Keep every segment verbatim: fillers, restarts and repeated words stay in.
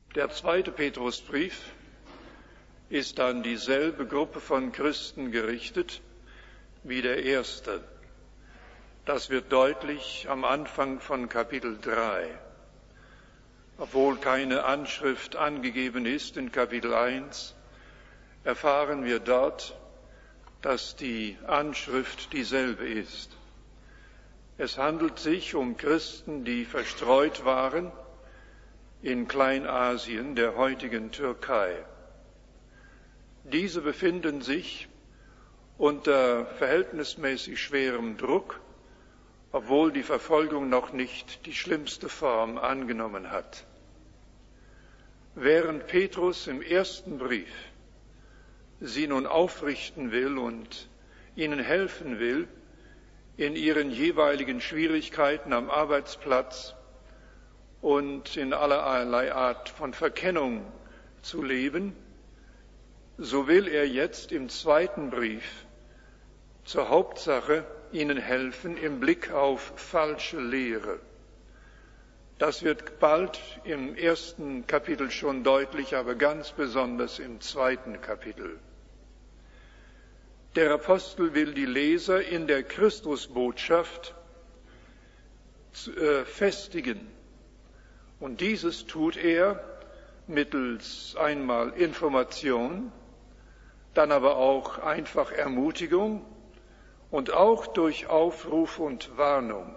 Der zweite Petrusbrief ist an dieselbe Gruppe von Christen gerichtet wie der erste. Das wird deutlich am Anfang von Kapitel drei. Obwohl keine Anschrift angegeben ist in Kapitel eins, erfahren wir dort, dass die Anschrift dieselbe ist. Es handelt sich um Christen, die verstreut waren in Kleinasien, der heutigen Türkei. Diese befinden sich unter verhältnismäßig schwerem Druck, obwohl die Verfolgung noch nicht die schlimmste Form angenommen hat. Während Petrus im ersten Brief sie nun aufrichten will und ihnen helfen will, in ihren jeweiligen Schwierigkeiten am Arbeitsplatz und in allerlei Art von Verkennung zu leben, so will er jetzt im zweiten Brief zur Hauptsache ihnen helfen im Blick auf falsche Lehre. Das wird bald im ersten Kapitel schon deutlich, aber ganz besonders im zweiten Kapitel. Der Apostel will die Leser in der Christusbotschaft festigen. Und dieses tut er mittels einmal Information, dann aber auch einfach Ermutigung und auch durch Aufruf und Warnung.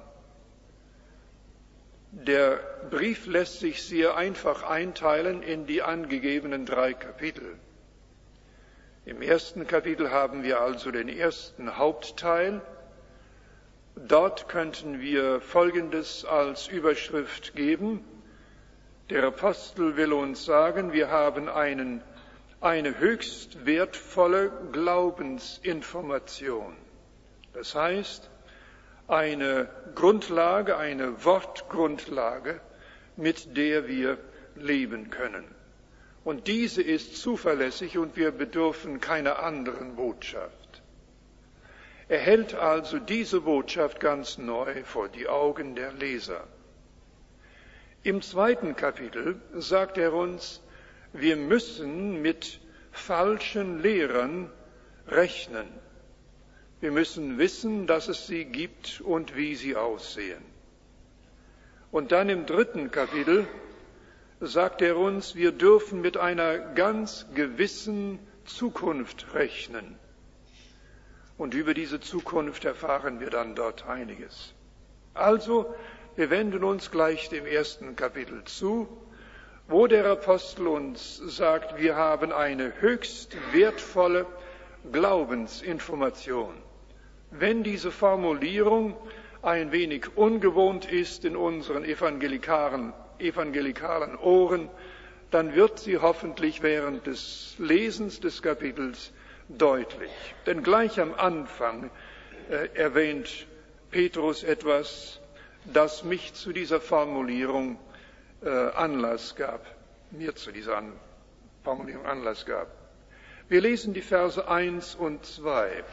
Der Brief lässt sich sehr einfach einteilen in die angegebenen drei Kapitel. Im ersten Kapitel haben wir also den ersten Hauptteil. Dort könnten wir Folgendes als Überschrift geben. Der Apostel will uns sagen, wir haben einen, eine höchst wertvolle Glaubensinformation. Das heißt, eine Grundlage, eine Wortgrundlage, mit der wir leben können. Und diese ist zuverlässig und wir bedürfen keiner anderen Botschaft. Er hält also diese Botschaft ganz neu vor die Augen der Leser. Im zweiten Kapitel sagt er uns, wir müssen mit falschen Lehrern rechnen. Wir müssen wissen, dass es sie gibt und wie sie aussehen. Und dann im dritten Kapitel sagt er uns, wir dürfen mit einer ganz gewissen Zukunft rechnen. Und über diese Zukunft erfahren wir dann dort einiges. Also, wir wenden uns gleich dem ersten Kapitel zu, wo der Apostel uns sagt, wir haben eine höchst wertvolle Glaubensinformation. Wenn diese Formulierung ein wenig ungewohnt ist in unseren evangelikalen, evangelikalen Ohren, dann wird sie hoffentlich während des Lesens des Kapitels deutlich. Denn gleich am Anfang äh, erwähnt Petrus etwas, das mich zu dieser Formulierung äh, Anlass gab, mir zu dieser An- Formulierung Anlass gab. Wir lesen die Verse eins und zwei.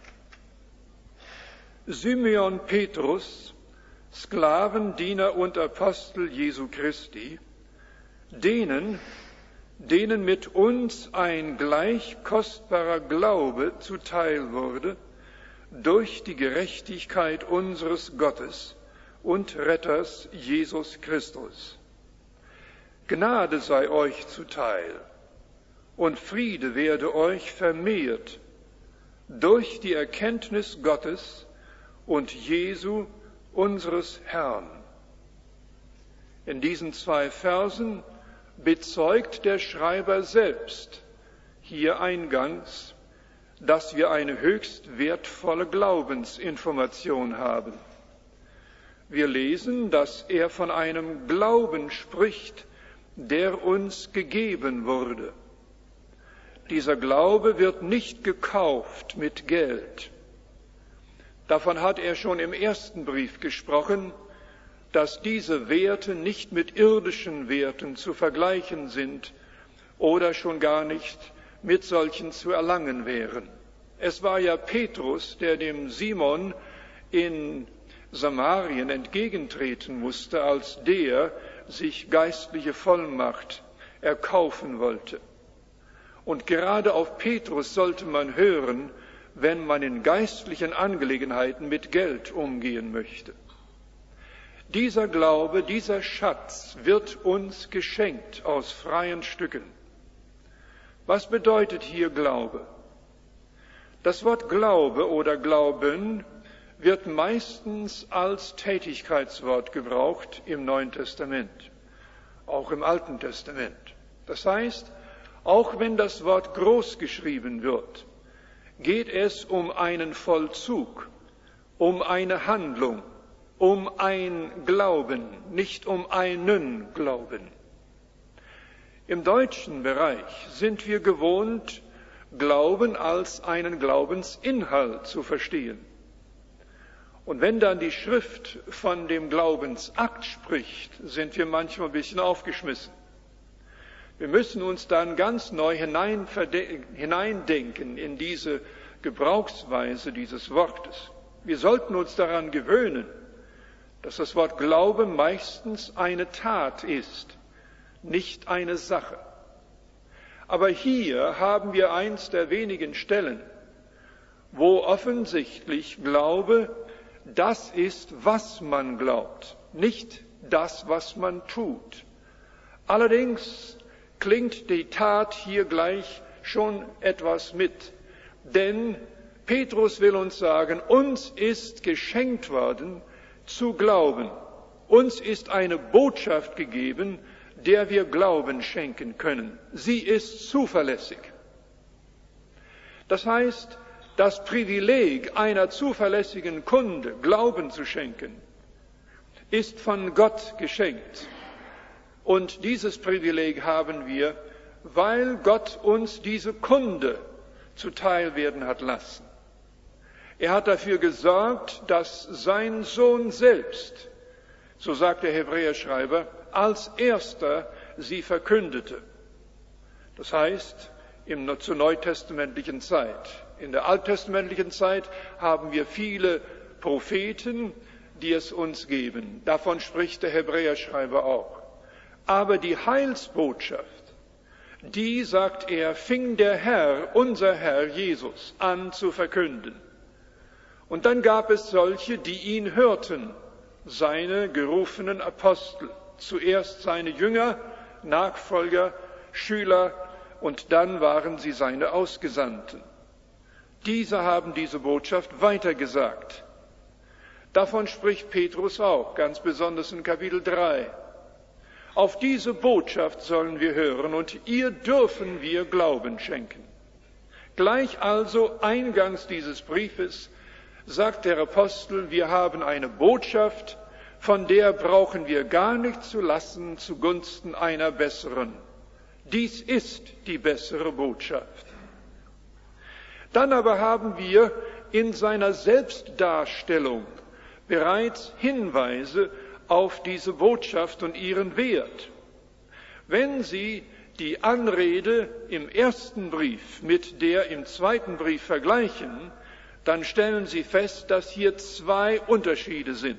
Simeon Petrus, Sklavendiener und Apostel Jesu Christi, denen, denen mit uns ein gleich kostbarer Glaube zuteil wurde, durch die Gerechtigkeit unseres Gottes und Retters Jesus Christus. Gnade sei euch zuteil und Friede werde euch vermehrt durch die Erkenntnis Gottes und Jesu, unseres Herrn. In diesen zwei Versen bezeugt der Schreiber selbst hier eingangs, dass wir eine höchst wertvolle Glaubensinformation haben. Wir lesen, dass er von einem Glauben spricht, der uns gegeben wurde. Dieser Glaube wird nicht gekauft mit Geld. Davon hat er schon im ersten Brief gesprochen, dass diese Werte nicht mit irdischen Werten zu vergleichen sind oder schon gar nicht mit solchen zu erlangen wären. Es war ja Petrus, der dem Simon in Samarien entgegentreten musste, als der sich geistliche Vollmacht erkaufen wollte. Und gerade auf Petrus sollte man hören, wenn man in geistlichen Angelegenheiten mit Geld umgehen möchte. Dieser Glaube, dieser Schatz wird uns geschenkt aus freien Stücken. Was bedeutet hier Glaube? Das Wort Glaube oder Glauben wird meistens als Tätigkeitswort gebraucht im Neuen Testament, auch im Alten Testament. Das heißt, auch wenn das Wort groß geschrieben wird, geht es um einen Vollzug, um eine Handlung, um ein Glauben, nicht um einen Glauben. Im deutschen Bereich sind wir gewohnt, Glauben als einen Glaubensinhalt zu verstehen. Und wenn dann die Schrift von dem Glaubensakt spricht, sind wir manchmal ein bisschen aufgeschmissen. Wir müssen uns dann ganz neu hineindenken in diese Gebrauchsweise dieses Wortes. Wir sollten uns daran gewöhnen, dass das Wort Glaube meistens eine Tat ist, nicht eine Sache. Aber hier haben wir eins der wenigen Stellen, wo offensichtlich Glaube das ist, was man glaubt, nicht das, was man tut. Allerdings klingt die Tat hier gleich schon etwas mit, denn Petrus will uns sagen, uns ist geschenkt worden zu glauben. Uns ist eine Botschaft gegeben, der wir Glauben schenken können. Sie ist zuverlässig. Das heißt, das Privileg einer zuverlässigen Kunde, Glauben zu schenken, ist von Gott geschenkt. Und dieses Privileg haben wir, weil Gott uns diese Kunde zuteil werden hat lassen. Er hat dafür gesorgt, dass sein Sohn selbst, so sagt der Hebräerschreiber, als erster sie verkündete. Das heißt, im, zur neutestamentlichen Zeit. In der alttestamentlichen Zeit haben wir viele Propheten, die es uns geben. Davon spricht der Hebräerschreiber auch. Aber die Heilsbotschaft, die, sagt er, fing der Herr, unser Herr Jesus, an zu verkünden. Und dann gab es solche, die ihn hörten, seine gerufenen Apostel. Zuerst seine Jünger, Nachfolger, Schüler und dann waren sie seine Ausgesandten. Diese haben diese Botschaft weitergesagt. Davon spricht Petrus auch, ganz besonders in Kapitel drei. Auf diese Botschaft sollen wir hören und ihr dürfen wir Glauben schenken. Gleich also eingangs dieses Briefes sagt der Apostel, wir haben eine Botschaft, von der brauchen wir gar nicht zu lassen zugunsten einer besseren. Dies ist die bessere Botschaft. Dann aber haben wir in seiner Selbstdarstellung bereits Hinweise auf diese Botschaft und ihren Wert. Wenn Sie die Anrede im ersten Brief mit der im zweiten Brief vergleichen, dann stellen Sie fest, dass hier zwei Unterschiede sind.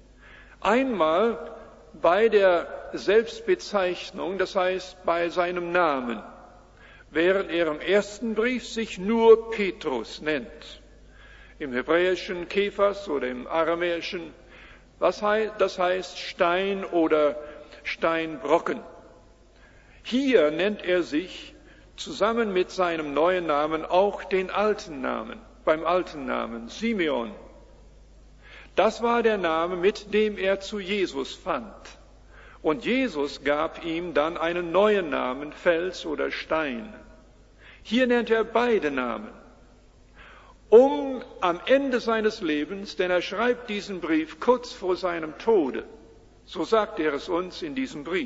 Einmal bei der Selbstbezeichnung, das heißt bei seinem Namen, während er im ersten Brief sich nur Petrus nennt. Im Hebräischen Kephas oder im Aramäischen, was heißt, das heißt Stein oder Steinbrocken. Hier nennt er sich zusammen mit seinem neuen Namen auch den alten Namen, beim alten Namen, Simeon. Das war der Name, mit dem er zu Jesus fand. Und Jesus gab ihm dann einen neuen Namen, Fels oder Stein. Hier nennt er beide Namen, um am Ende seines Lebens, denn er schreibt diesen Brief kurz vor seinem Tode, so sagt er es uns in diesem Brief.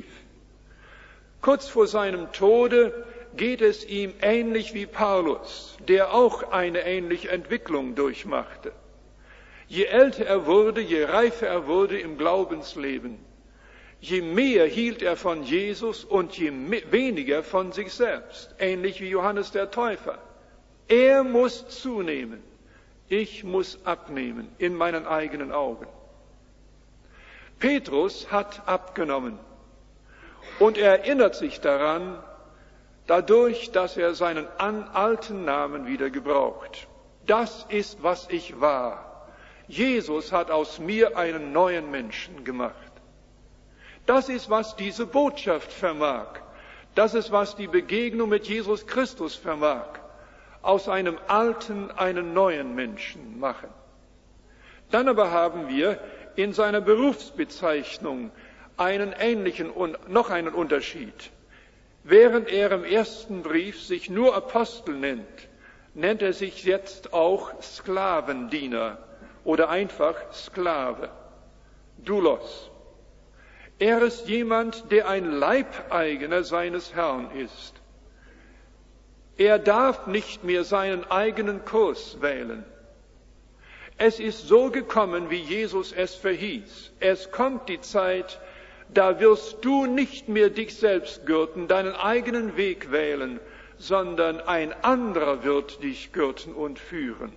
Kurz vor seinem Tode geht es ihm ähnlich wie Paulus, der auch eine ähnliche Entwicklung durchmachte. Je älter er wurde, je reifer er wurde im Glaubensleben, je mehr hielt er von Jesus und je weniger von sich selbst, ähnlich wie Johannes der Täufer. Er muss zunehmen, ich muss abnehmen in meinen eigenen Augen. Petrus hat abgenommen Und er erinnert sich daran, dadurch, dass er seinen alten Namen wieder gebraucht. Das ist, was ich war. Jesus hat aus mir einen neuen Menschen gemacht. Das ist, was diese Botschaft vermag. Das ist, was die Begegnung mit Jesus Christus vermag. Aus einem alten einen neuen Menschen machen. Dann aber haben wir in seiner Berufsbezeichnung einen ähnlichen und noch einen Unterschied. Während er im ersten Brief sich nur Apostel nennt, nennt er sich jetzt auch Sklavendiener oder einfach Sklave, Doulos. Er ist jemand, der ein Leibeigener seines Herrn ist. Er darf nicht mehr seinen eigenen Kurs wählen. Es ist so gekommen, wie Jesus es verhieß. Es kommt die Zeit, da wirst du nicht mehr dich selbst gürten, deinen eigenen Weg wählen, sondern ein anderer wird dich gürten und führen.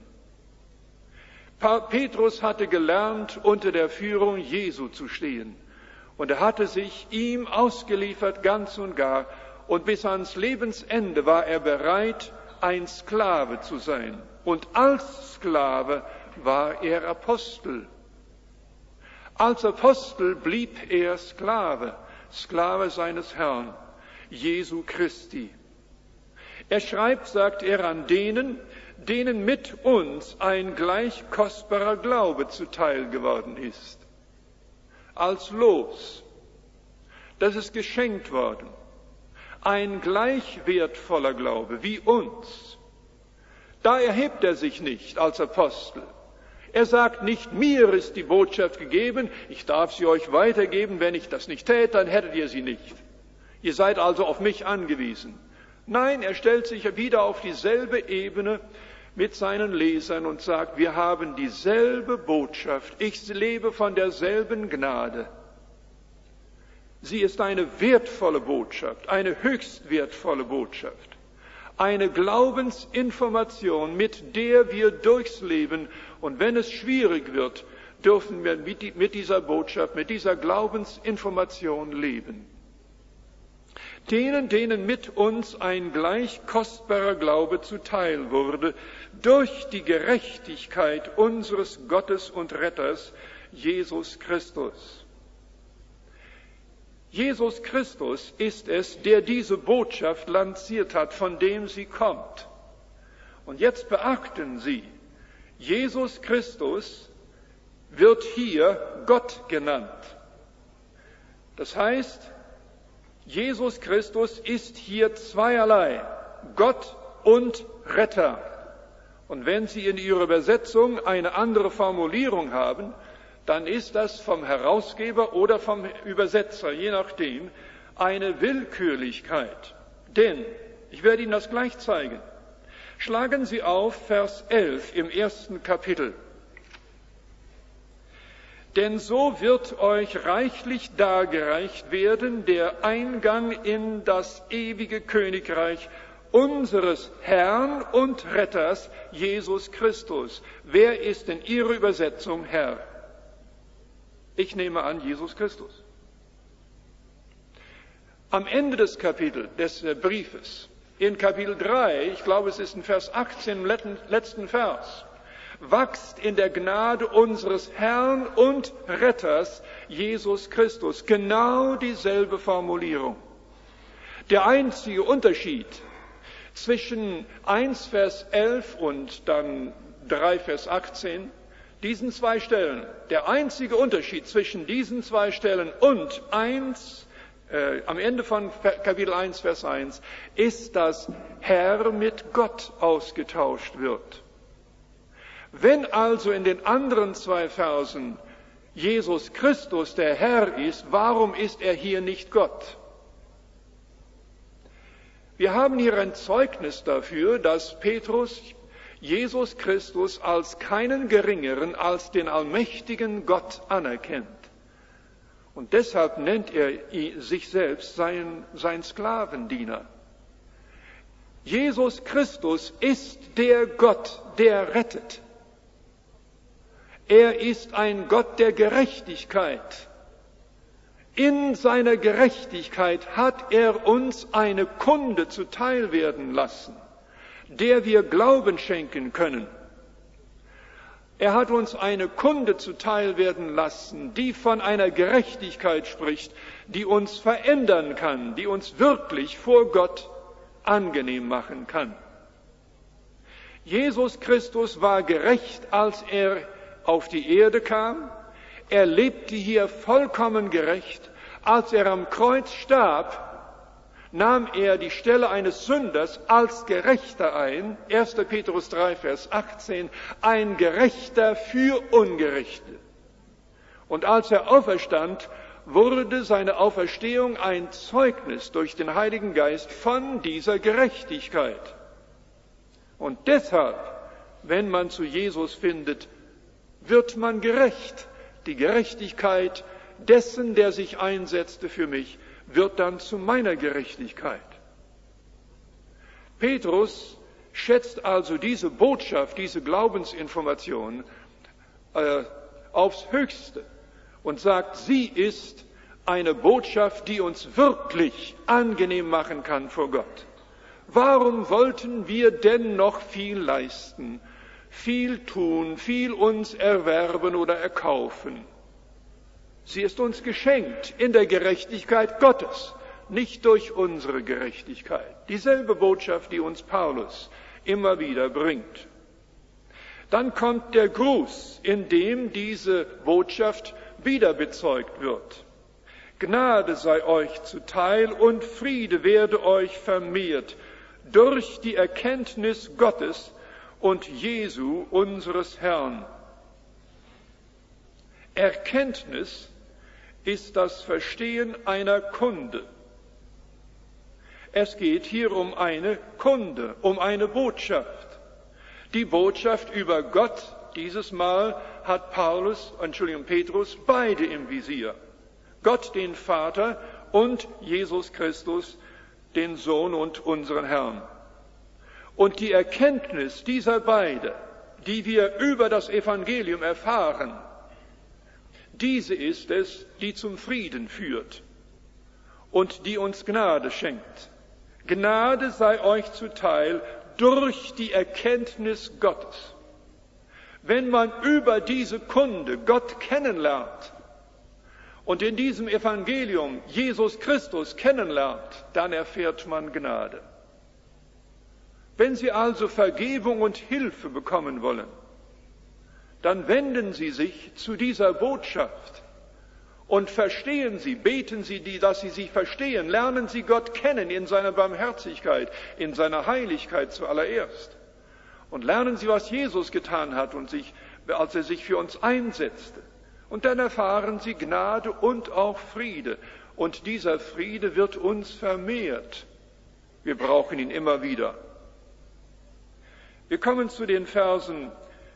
Petrus hatte gelernt, unter der Führung Jesu zu stehen. Und er hatte sich ihm ausgeliefert, ganz und gar. Und bis ans Lebensende war er bereit, ein Sklave zu sein. Und als Sklave war er Apostel. Als Apostel blieb er Sklave, Sklave seines Herrn, Jesu Christi. Er schreibt, sagt er, an denen, denen mit uns ein gleich kostbarer Glaube zuteil geworden ist. Als Los. Das ist geschenkt worden. Ein gleich wertvoller Glaube wie uns. Da erhebt er sich nicht als Apostel. Er sagt nicht, mir ist die Botschaft gegeben, ich darf sie euch weitergeben, wenn ich das nicht täte, dann hättet ihr sie nicht. Ihr seid also auf mich angewiesen. Nein, er stellt sich wieder auf dieselbe Ebene mit seinen Lesern und sagt, wir haben dieselbe Botschaft, ich lebe von derselben Gnade. Sie ist eine wertvolle Botschaft, eine höchst wertvolle Botschaft. Eine Glaubensinformation, mit der wir durchs Leben, und wenn es schwierig wird, dürfen wir mit dieser Botschaft, mit dieser Glaubensinformation leben. Denen, denen mit uns ein gleich kostbarer Glaube zuteil wurde, durch die Gerechtigkeit unseres Gottes und Retters, Jesus Christus. Jesus Christus ist es, der diese Botschaft lanciert hat, von dem sie kommt. Und jetzt beachten Sie, Jesus Christus wird hier Gott genannt. Das heißt, Jesus Christus ist hier zweierlei, Gott und Retter. Und wenn Sie in Ihrer Übersetzung eine andere Formulierung haben, dann ist das vom Herausgeber oder vom Übersetzer, je nachdem, eine Willkürlichkeit. Denn, ich werde Ihnen das gleich zeigen, schlagen Sie auf Vers elf im ersten Kapitel. Denn so wird euch reichlich dargereicht werden der Eingang in das ewige Königreich unseres Herrn und Retters, Jesus Christus. Wer ist in Ihrer Übersetzung Herr? Ich nehme an, Jesus Christus. Am Ende des Kapitels, des Briefes, in Kapitel drei, ich glaube es ist in Vers achtzehn, im letzten Vers, wachst in der Gnade unseres Herrn und Retters, Jesus Christus. Genau dieselbe Formulierung. Der einzige Unterschied zwischen eins Vers elf und dann drei Vers achtzehn, diesen zwei Stellen, der einzige Unterschied zwischen diesen zwei Stellen und eins, äh, am Ende von Kapitel eins, Vers eins, ist, dass Herr mit Gott ausgetauscht wird. Wenn also in den anderen zwei Versen Jesus Christus der Herr ist, warum ist er hier nicht Gott? Wir haben hier ein Zeugnis dafür, dass Petrus Jesus Christus als keinen geringeren als den allmächtigen Gott anerkennt. Und deshalb nennt er sich selbst sein, sein Sklavendiener. Jesus Christus ist der Gott, der rettet. Er ist ein Gott der Gerechtigkeit. In seiner Gerechtigkeit hat er uns eine Kunde zuteil werden lassen, der wir Glauben schenken können. Er hat uns eine Kunde zuteil werden lassen, die von einer Gerechtigkeit spricht, die uns verändern kann, die uns wirklich vor Gott angenehm machen kann. Jesus Christus war gerecht, als er auf die Erde kam. Er lebte hier vollkommen gerecht. Als er am Kreuz starb, nahm er die Stelle eines Sünders als Gerechter ein. erster Petrus drei, Vers achtzehn, ein Gerechter für Ungerechte. Und als er auferstand, wurde seine Auferstehung ein Zeugnis durch den Heiligen Geist von dieser Gerechtigkeit. Und deshalb, wenn man zu Jesus findet, wird man gerecht. Die Gerechtigkeit dessen, der sich einsetzte für mich, wird dann zu meiner Gerechtigkeit. Petrus schätzt also diese Botschaft, diese Glaubensinformation äh, aufs Höchste und sagt, sie ist eine Botschaft, die uns wirklich angenehm machen kann vor Gott. Warum wollten wir denn noch viel leisten, viel tun, viel uns erwerben oder erkaufen? Sie ist uns geschenkt in der Gerechtigkeit Gottes, nicht durch unsere Gerechtigkeit. Dieselbe Botschaft, die uns Paulus immer wieder bringt. Dann kommt der Gruß, in dem diese Botschaft wieder bezeugt wird. Gnade sei euch zuteil und Friede werde euch vermehrt durch die Erkenntnis Gottes und Jesu, unseres Herrn. Erkenntnis ist das Verstehen einer Kunde. Es geht hier um eine Kunde, um eine Botschaft. Die Botschaft über Gott, dieses Mal hat Paulus, Entschuldigung, Petrus, beide im Visier. Gott, den Vater, und Jesus Christus, den Sohn und unseren Herrn. Und die Erkenntnis dieser beiden, die wir über das Evangelium erfahren, diese ist es, die zum Frieden führt und die uns Gnade schenkt. Gnade sei euch zuteil durch die Erkenntnis Gottes. Wenn man über diese Kunde Gott kennenlernt und in diesem Evangelium Jesus Christus kennenlernt, dann erfährt man Gnade. Wenn Sie also Vergebung und Hilfe bekommen wollen, dann wenden Sie sich zu dieser Botschaft und verstehen Sie, beten Sie, die, dass Sie sie verstehen, lernen Sie Gott kennen in seiner Barmherzigkeit, in seiner Heiligkeit zuallererst. Und lernen Sie, was Jesus getan hat, und sich, als er sich für uns einsetzte. Und dann erfahren Sie Gnade und auch Friede. Und dieser Friede wird uns vermehrt. Wir brauchen ihn immer wieder. Wir kommen zu den Versen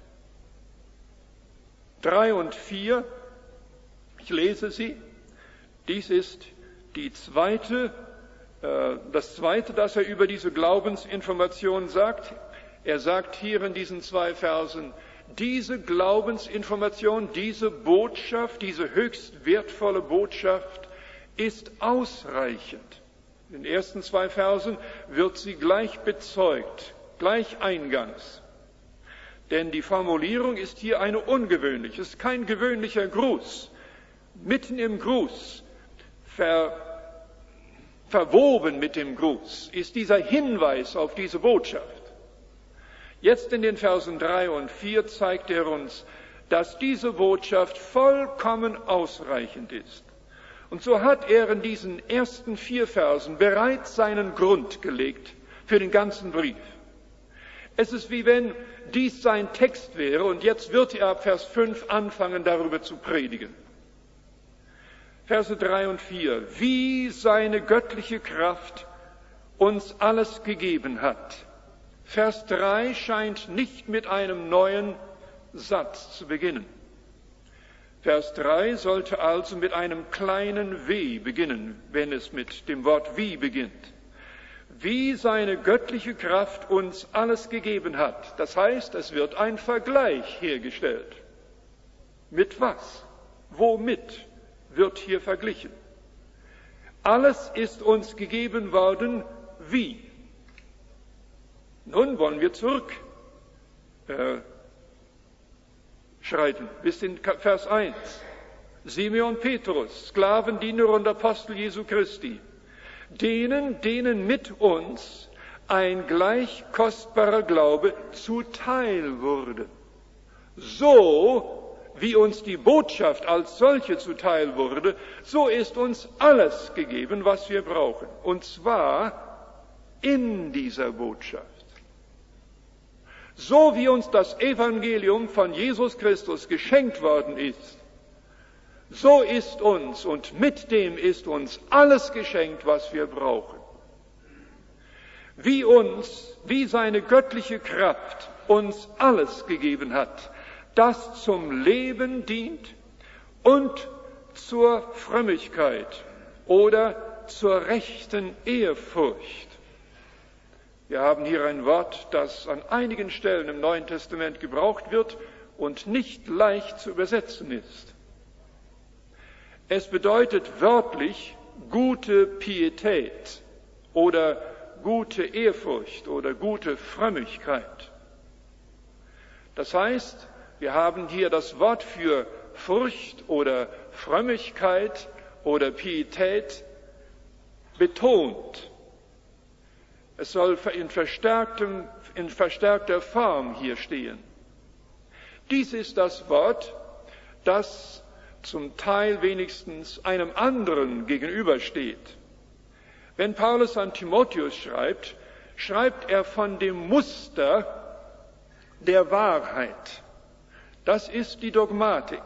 drei und vier. Ich lese sie. Dies ist die zweite, äh, das zweite, das er über diese Glaubensinformation sagt. Er sagt hier in diesen zwei Versen, diese Glaubensinformation, diese Botschaft, diese höchst wertvolle Botschaft ist ausreichend. In den ersten zwei Versen wird sie gleich bezeugt, gleich eingangs. Denn die Formulierung ist hier eine ungewöhnliche, es ist kein gewöhnlicher Gruß. Mitten im Gruß, ver, verwoben mit dem Gruß, ist dieser Hinweis auf diese Botschaft. Jetzt in den Versen drei und vier zeigt er uns, dass diese Botschaft vollkommen ausreichend ist. Und so hat er in diesen ersten vier Versen bereits seinen Grund gelegt für den ganzen Brief. Es ist wie wenn dies sein Text wäre und jetzt wird er ab Vers fünf anfangen, darüber zu predigen. Verse drei und vier. Wie seine göttliche Kraft uns alles gegeben hat. Vers drei scheint nicht mit einem neuen Satz zu beginnen. Vers drei sollte also mit einem kleinen W beginnen, wenn es mit dem Wort wie beginnt. Wie seine göttliche Kraft uns alles gegeben hat. Das heißt, es wird ein Vergleich hergestellt. Mit was? Womit wird hier verglichen? Alles ist uns gegeben worden, wie? Nun wollen wir zurück äh, schreiten bis in Vers eins. Simeon Petrus, Sklavendiener und Apostel Jesu Christi, denen, denen mit uns ein gleich kostbarer Glaube zuteil wurde. So wie uns die Botschaft als solche zuteil wurde, so ist uns alles gegeben, was wir brauchen. Und zwar in dieser Botschaft. So wie uns das Evangelium von Jesus Christus geschenkt worden ist, so ist uns und mit dem ist uns alles geschenkt, was wir brauchen. Wie uns, wie seine göttliche Kraft uns alles gegeben hat, das zum Leben dient und zur Frömmigkeit oder zur rechten Ehrfurcht. Wir haben hier ein Wort, das an einigen Stellen im Neuen Testament gebraucht wird und nicht leicht zu übersetzen ist. Es bedeutet wörtlich gute Pietät oder gute Ehrfurcht oder gute Frömmigkeit. Das heißt, wir haben hier das Wort für Furcht oder Frömmigkeit oder Pietät betont. Es soll in, verstärktem, in verstärkter Form hier stehen. Dies ist das Wort, das zum Teil wenigstens einem anderen gegenübersteht. Wenn Paulus an Timotheus schreibt, schreibt er von dem Muster der Wahrheit. Das ist die Dogmatik.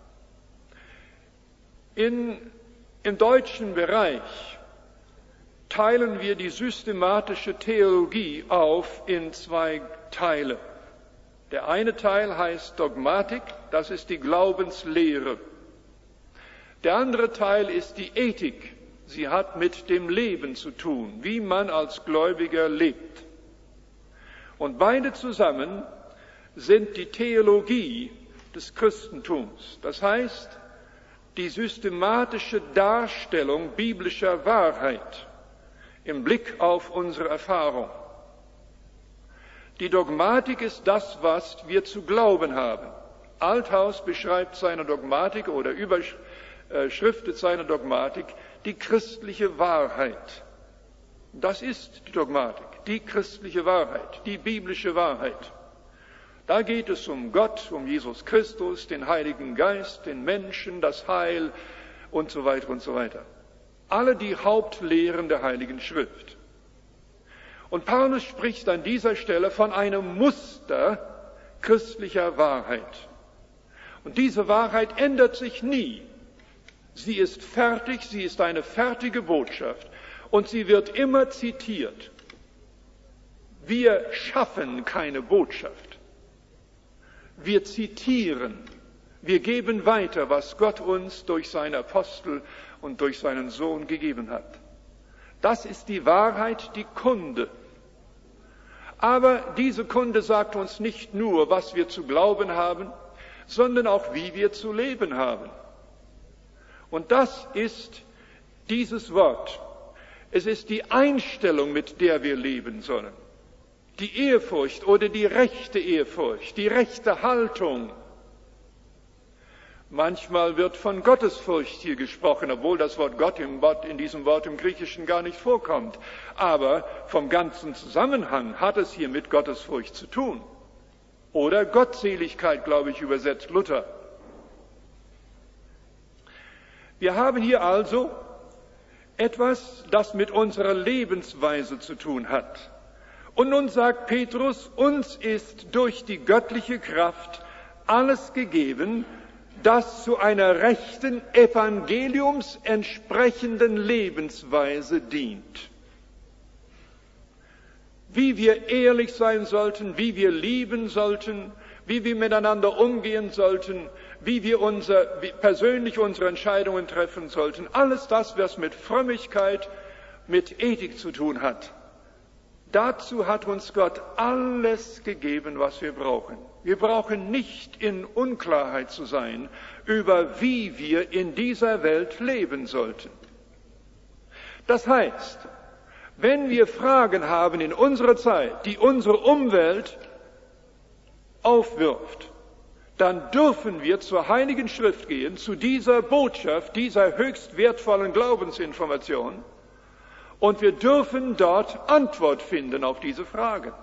In, im deutschen Bereich teilen wir die systematische Theologie auf in zwei Teile. Der eine Teil heißt Dogmatik, das ist die Glaubenslehre. Der andere Teil ist die Ethik. Sie hat mit dem Leben zu tun, wie man als Gläubiger lebt. Und beide zusammen sind die Theologie des Christentums. Das heißt, die systematische Darstellung biblischer Wahrheit im Blick auf unsere Erfahrung. Die Dogmatik ist das, was wir zu glauben haben. Althaus beschreibt seine Dogmatik oder überschriftet seine Dogmatik die christliche Wahrheit. Das ist die Dogmatik, die christliche Wahrheit, die biblische Wahrheit. Da geht es um Gott, um Jesus Christus, den Heiligen Geist, den Menschen, das Heil und so weiter und so weiter. Alle die Hauptlehren der Heiligen Schrift. Und Paulus spricht an dieser Stelle von einem Muster christlicher Wahrheit. Und diese Wahrheit ändert sich nie. Sie ist fertig, sie ist eine fertige Botschaft und sie wird immer zitiert. Wir schaffen keine Botschaft. Wir zitieren, wir geben weiter, was Gott uns durch seine Apostel und durch seinen Sohn gegeben hat. Das ist die Wahrheit, die Kunde. Aber diese Kunde sagt uns nicht nur, was wir zu glauben haben, sondern auch, wie wir zu leben haben. Und das ist dieses Wort. Es ist die Einstellung, mit der wir leben sollen. Die Ehrfurcht oder die rechte Ehrfurcht, die rechte Haltung. Manchmal wird von Gottesfurcht hier gesprochen, obwohl das Wort Gott im Wort, in diesem Wort im Griechischen gar nicht vorkommt. Aber vom ganzen Zusammenhang hat es hier mit Gottesfurcht zu tun. Oder Gottseligkeit, glaube ich, übersetzt Luther. Wir haben hier also etwas, das mit unserer Lebensweise zu tun hat. Und nun sagt Petrus, uns ist durch die göttliche Kraft alles gegeben, das zu einer rechten, evangeliumsentsprechenden Lebensweise dient. Wie wir ehrlich sein sollten, wie wir lieben sollten, wie wir miteinander umgehen sollten, wie wir unser, wie persönlich unsere Entscheidungen treffen sollten. Alles das, was mit Frömmigkeit, mit Ethik zu tun hat. Dazu hat uns Gott alles gegeben, was wir brauchen. Wir brauchen nicht in Unklarheit zu sein über, wie wir in dieser Welt leben sollten. Das heißt, wenn wir Fragen haben in unserer Zeit, die unsere Umwelt aufwirft, dann dürfen wir zur Heiligen Schrift gehen, zu dieser Botschaft, dieser höchst wertvollen Glaubensinformation, und wir dürfen dort Antwort finden auf diese Fragen.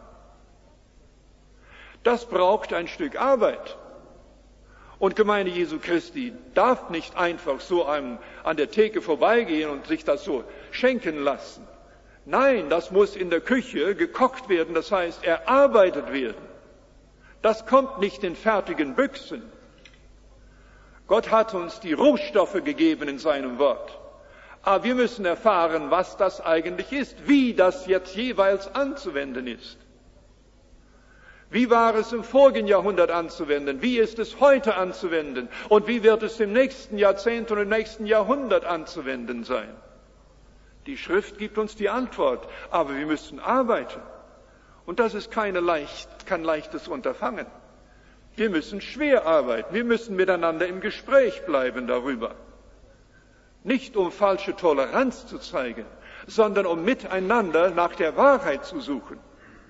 Das braucht ein Stück Arbeit. Und Gemeinde Jesu Christi darf nicht einfach so an der Theke vorbeigehen und sich das so schenken lassen. Nein, das muss in der Küche gekocht werden, das heißt erarbeitet werden. Das kommt nicht in fertigen Büchsen. Gott hat uns die Rohstoffe gegeben in seinem Wort. Aber wir müssen erfahren, was das eigentlich ist, wie das jetzt jeweils anzuwenden ist. Wie war es im vorigen Jahrhundert anzuwenden? Wie ist es heute anzuwenden? Und wie wird es im nächsten Jahrzehnt und im nächsten Jahrhundert anzuwenden sein? Die Schrift gibt uns die Antwort, aber wir müssen arbeiten. Und das ist keine leicht, kein leichtes Unterfangen. Wir müssen schwer arbeiten. Wir müssen miteinander im Gespräch bleiben darüber. Nicht um falsche Toleranz zu zeigen, sondern um miteinander nach der Wahrheit zu suchen.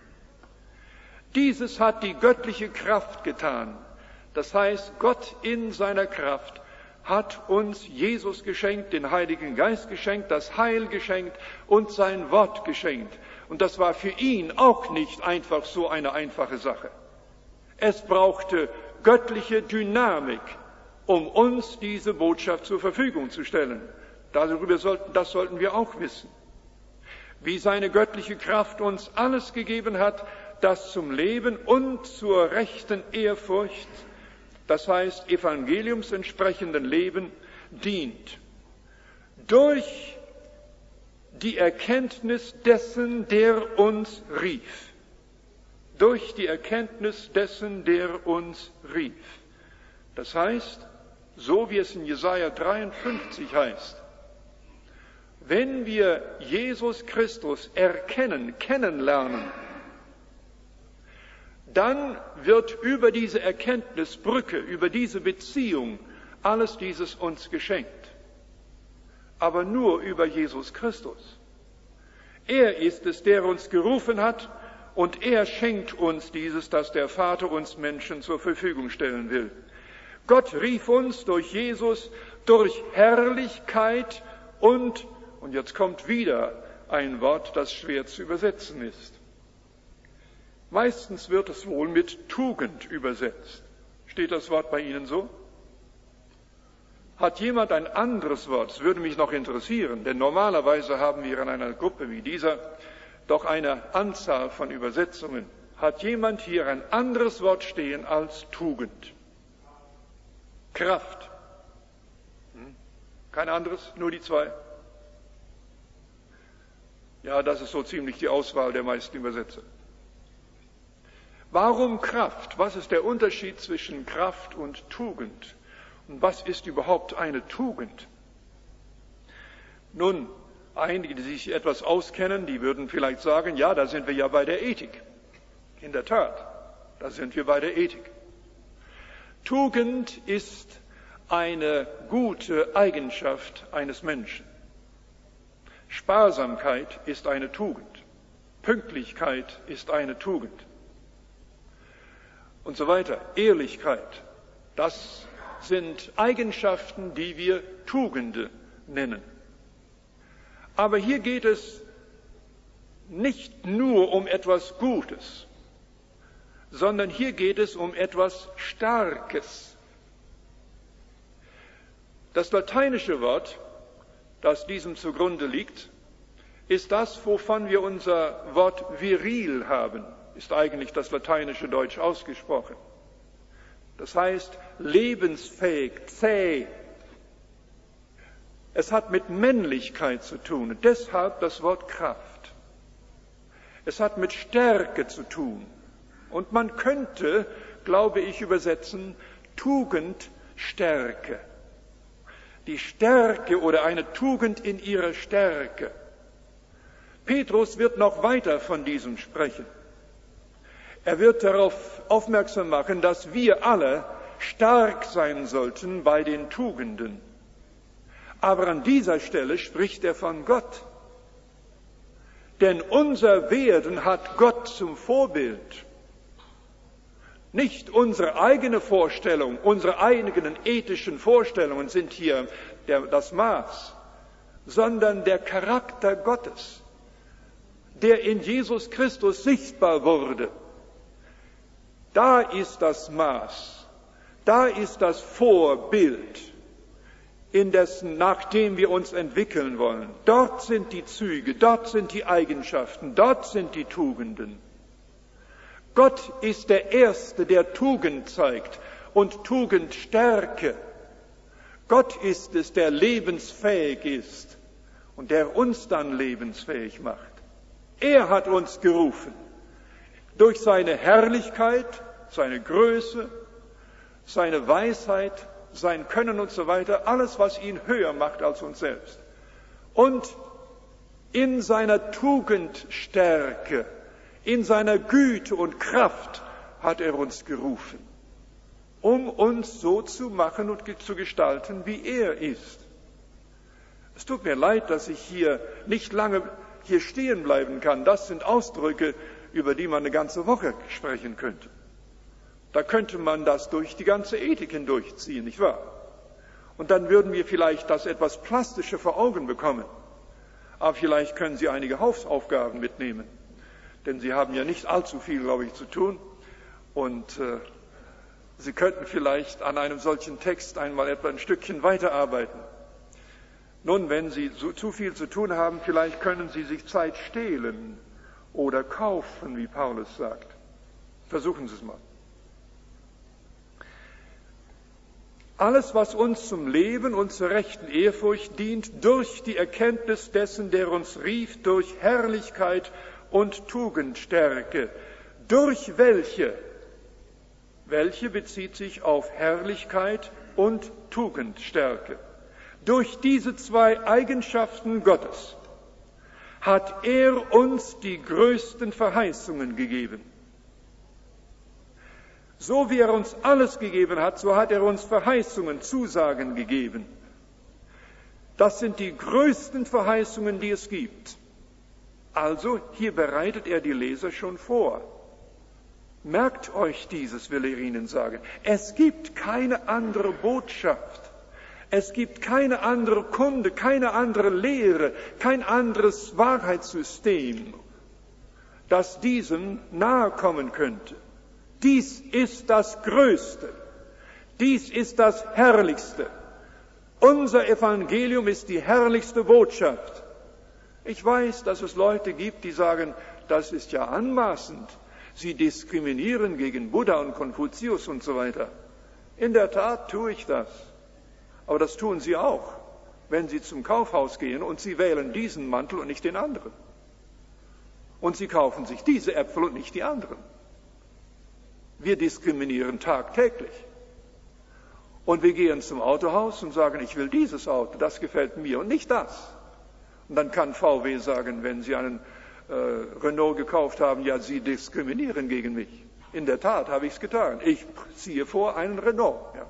Dieses hat die göttliche Kraft getan. Das heißt, Gott in seiner Kraft hat uns Jesus geschenkt, den Heiligen Geist geschenkt, das Heil geschenkt und sein Wort geschenkt. Und das war für ihn auch nicht einfach so eine einfache Sache. Es brauchte göttliche Dynamik, um uns diese Botschaft zur Verfügung zu stellen. Darüber sollten, das sollten wir auch wissen. Wie seine göttliche Kraft uns alles gegeben hat, das zum Leben und zur rechten Ehrfurcht, das heißt evangeliumsentsprechenden Leben, dient. Durch die Erkenntnis dessen, der uns rief. Durch die Erkenntnis dessen, der uns rief. Das heißt, so wie es in Jesaja dreiundfünfzig heißt, wenn wir Jesus Christus erkennen, kennenlernen, dann wird über diese Erkenntnisbrücke, über diese Beziehung alles dieses uns geschenkt. Aber nur über Jesus Christus. Er ist es, der uns gerufen hat, und er schenkt uns dieses, das der Vater uns Menschen zur Verfügung stellen will. Gott rief uns durch Jesus, durch Herrlichkeit und, und jetzt kommt wieder ein Wort, das schwer zu übersetzen ist. Meistens wird es wohl mit Tugend übersetzt. Steht das Wort bei Ihnen so? Hat jemand ein anderes Wort? Das würde mich noch interessieren, denn normalerweise haben wir in einer Gruppe wie dieser doch eine Anzahl von Übersetzungen. Hat jemand hier ein anderes Wort stehen als Tugend? Kraft. Hm? Kein anderes? Nur die zwei? Ja, das ist so ziemlich die Auswahl der meisten Übersetzer. Warum Kraft? Was ist der Unterschied zwischen Kraft und Tugend? Und was ist überhaupt eine Tugend? Nun, einige, die sich etwas auskennen, die würden vielleicht sagen, ja, da sind wir ja bei der Ethik. In der Tat, da sind wir bei der Ethik. Tugend ist eine gute Eigenschaft eines Menschen. Sparsamkeit ist eine Tugend. Pünktlichkeit ist eine Tugend. Und so weiter. Ehrlichkeit, das sind Eigenschaften, die wir Tugende nennen. Aber hier geht es nicht nur um etwas Gutes, sondern hier geht es um etwas Starkes. Das lateinische Wort, das diesem zugrunde liegt, ist das, wovon wir unser Wort viril haben, ist eigentlich das lateinische Deutsch ausgesprochen. Das heißt lebensfähig, zäh. Es hat mit Männlichkeit zu tun, deshalb das Wort Kraft. Es hat mit Stärke zu tun. Und man könnte, glaube ich, übersetzen, Tugendstärke. Die Stärke oder eine Tugend in ihrer Stärke. Petrus wird noch weiter von diesem sprechen. Er wird darauf aufmerksam machen, dass wir alle stark sein sollten bei den Tugenden. Aber an dieser Stelle spricht er von Gott. Denn unser Werden hat Gott zum Vorbild. Nicht unsere eigene Vorstellung, unsere eigenen ethischen Vorstellungen sind hier der, das Maß, sondern der Charakter Gottes, der in Jesus Christus sichtbar wurde. Da ist das Maß, da ist das Vorbild, in dessen, nach dem wir uns entwickeln wollen. Dort sind die Züge, dort sind die Eigenschaften, dort sind die Tugenden. Gott ist der Erste, der Tugend zeigt und Tugendstärke. Gott ist es, der lebensfähig ist und der uns dann lebensfähig macht. Er hat uns gerufen, durch seine Herrlichkeit, seine Größe, seine Weisheit, sein Können und so weiter, alles, was ihn höher macht als uns selbst. Und in seiner Tugendstärke, in seiner Güte und Kraft hat er uns gerufen, um uns so zu machen und zu gestalten, wie er ist. Es tut mir leid, dass ich hier nicht lange hier stehen bleiben kann. Das sind Ausdrücke, über die man eine ganze Woche sprechen könnte. Da könnte man das durch die ganze Ethik hindurchziehen, nicht wahr? Und dann würden wir vielleicht das etwas Plastische vor Augen bekommen. Aber vielleicht können Sie einige Hausaufgaben mitnehmen. Denn Sie haben ja nicht allzu viel, glaube ich, zu tun. Und äh, Sie könnten vielleicht an einem solchen Text einmal etwa ein Stückchen weiterarbeiten. Nun, wenn Sie so, zu viel zu tun haben, vielleicht können Sie sich Zeit stehlen oder kaufen, wie Paulus sagt. Versuchen Sie es mal. Alles, was uns zum Leben und zur rechten Ehrfurcht dient, durch die Erkenntnis dessen, der uns rief, durch Herrlichkeit und Tugendstärke, durch welche, welche bezieht sich auf Herrlichkeit und Tugendstärke. Durch diese zwei Eigenschaften Gottes hat er uns die größten Verheißungen gegeben. So wie er uns alles gegeben hat, so hat er uns Verheißungen, Zusagen gegeben. Das sind die größten Verheißungen, die es gibt. Also, hier bereitet er die Leser schon vor. Merkt euch dieses, will er ihnen sagen. Es gibt keine andere Botschaft. Es gibt keine andere Kunde, keine andere Lehre, kein anderes Wahrheitssystem, das diesem nahe kommen könnte. Dies ist das Größte. Dies ist das Herrlichste. Unser Evangelium ist die herrlichste Botschaft. Ich weiß, dass es Leute gibt, die sagen, das ist ja anmaßend. Sie diskriminieren gegen Buddha und Konfuzius und so weiter. In der Tat tue ich das. Aber das tun Sie auch, wenn Sie zum Kaufhaus gehen und Sie wählen diesen Mantel und nicht den anderen. Und Sie kaufen sich diese Äpfel und nicht die anderen. Wir diskriminieren tagtäglich. Und wir gehen zum Autohaus und sagen, ich will dieses Auto, das gefällt mir und nicht das. Und dann kann V W sagen, wenn Sie einen äh, Renault gekauft haben, ja, Sie diskriminieren gegen mich. In der Tat habe ich es getan. Ich ziehe vor einen Renault. Ja.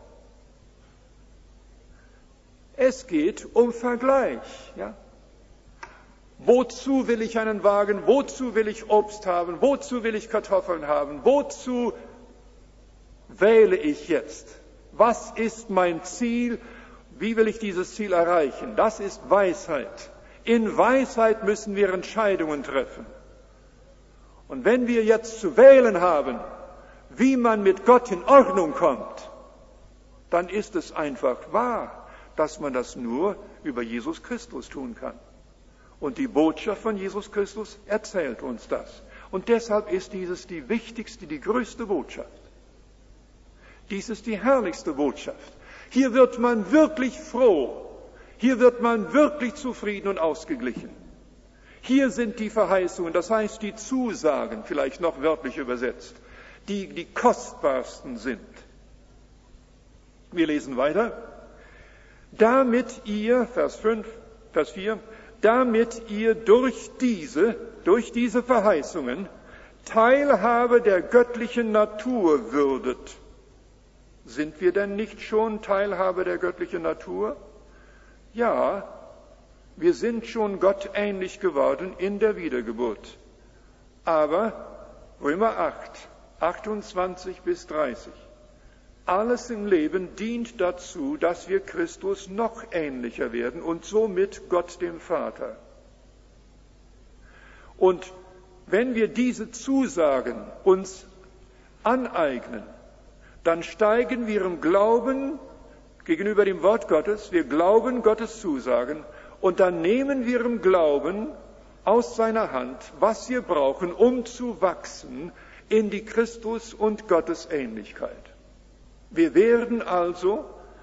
Es geht um Vergleich. Ja. Wozu will ich einen Wagen? Wozu will ich Obst haben? Wozu will ich Kartoffeln haben? Wozu wähle ich jetzt? Was ist mein Ziel? Wie will ich dieses Ziel erreichen? Das ist Weisheit. In Weisheit müssen wir Entscheidungen treffen. Und wenn wir jetzt zu wählen haben, wie man mit Gott in Ordnung kommt, dann ist es einfach wahr, dass man das nur über Jesus Christus tun kann. Und die Botschaft von Jesus Christus erzählt uns das. Und deshalb ist dieses die wichtigste, die größte Botschaft. Dies ist die herrlichste Botschaft. Hier wird man wirklich froh. Hier wird man wirklich zufrieden und ausgeglichen. Hier sind die Verheißungen, das heißt die Zusagen, vielleicht noch wörtlich übersetzt, die die kostbarsten sind. Wir lesen weiter. Damit ihr, Vers fünf, Vers vier, damit ihr durch diese, durch diese Verheißungen Teilhabe der göttlichen Natur würdet. Sind wir denn nicht schon Teilhabe der göttlichen Natur? Ja, wir sind schon Gott ähnlich geworden in der Wiedergeburt. Aber Römer acht, achtundzwanzig bis dreißig. Alles im Leben dient dazu, dass wir Christus noch ähnlicher werden und somit Gott dem Vater. Und wenn wir diese Zusagen uns aneignen, dann steigen wir im Glauben gegenüber dem Wort Gottes, wir glauben Gottes Zusagen und dann nehmen wir im Glauben aus seiner Hand, was wir brauchen, um zu wachsen in die Christus- und Gottesähnlichkeit. Wir werden also,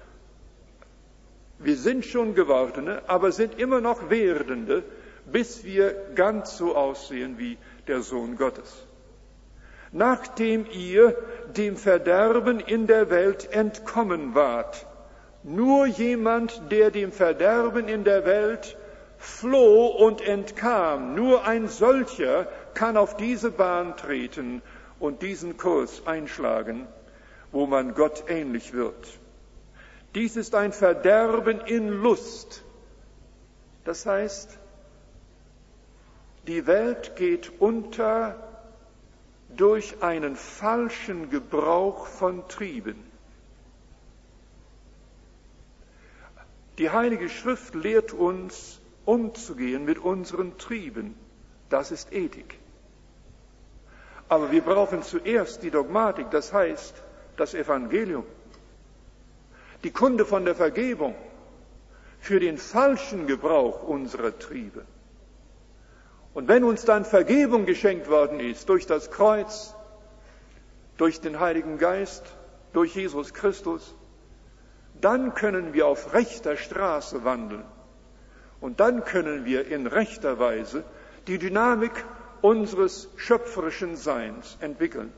wir sind schon Gewordene, aber sind immer noch Werdende, bis wir ganz so aussehen wie der Sohn Gottes. Nachdem ihr dem Verderben in der Welt entkommen wart, nur jemand, der dem Verderben in der Welt floh und entkam, nur ein solcher kann auf diese Bahn treten und diesen Kurs einschlagen, wo man Gott ähnlich wird. Dies ist ein Verderben in Lust. Das heißt, die Welt geht unter durch einen falschen Gebrauch von Trieben. Die Heilige Schrift lehrt uns, umzugehen mit unseren Trieben. Das ist Ethik. Aber wir brauchen zuerst die Dogmatik, das heißt das Evangelium, die Kunde von der Vergebung für den falschen Gebrauch unserer Triebe. Und wenn uns dann Vergebung geschenkt worden ist durch das Kreuz, durch den Heiligen Geist, durch Jesus Christus, dann können wir auf rechter Straße wandeln. Und dann können wir in rechter Weise die Dynamik unseres schöpferischen Seins entwickeln.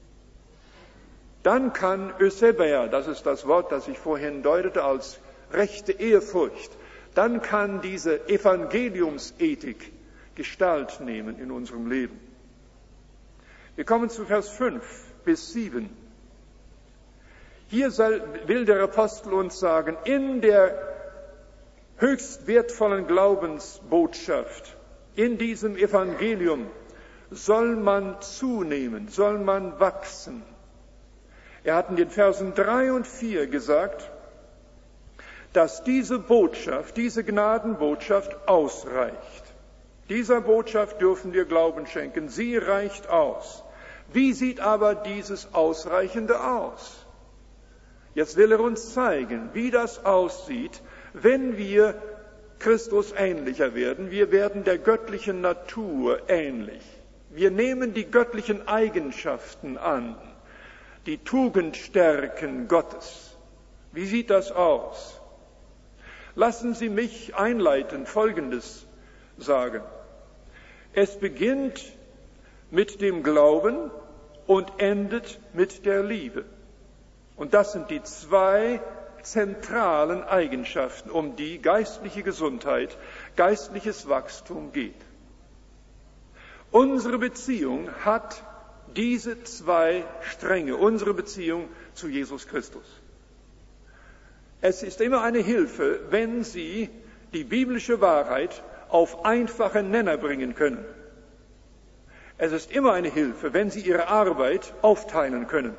Dann kann Eusebia, das ist das Wort, das ich vorhin deutete als rechte Ehrfurcht, dann kann diese Evangeliumsethik Gestalt nehmen in unserem Leben. Wir kommen zu Vers fünf bis sieben. Hier will der Apostel uns sagen, in der höchst wertvollen Glaubensbotschaft, in diesem Evangelium soll man zunehmen, soll man wachsen. Er hat in den Versen drei und vier gesagt, dass diese Botschaft, diese Gnadenbotschaft ausreicht. Dieser Botschaft dürfen wir Glauben schenken. Sie reicht aus. Wie sieht aber dieses Ausreichende aus? Jetzt will er uns zeigen, wie das aussieht, wenn wir Christus ähnlicher werden. Wir werden der göttlichen Natur ähnlich. Wir nehmen die göttlichen Eigenschaften an, die Tugendstärken Gottes. Wie sieht das aus? Lassen Sie mich einleitend Folgendes sagen. Es beginnt mit dem Glauben und endet mit der Liebe. Und das sind die zwei zentralen Eigenschaften, um die geistliche Gesundheit, geistliches Wachstum geht. Unsere Beziehung hat diese zwei Stränge, unsere Beziehung zu Jesus Christus. Es ist immer eine Hilfe, wenn Sie die biblische Wahrheit auf einfache Nenner bringen können. Es ist immer eine Hilfe, wenn Sie Ihre Arbeit aufteilen können.